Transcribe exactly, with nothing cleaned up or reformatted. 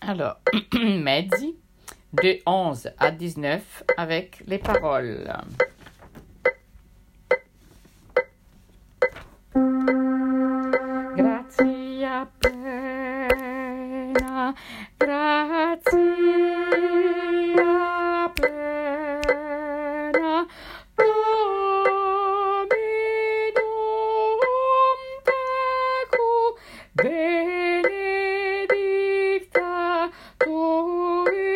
Alors, mezzi, de onze à dix-neuf, avec les paroles. Grazia plena, grazia plena, Dominum tecum benedicta tu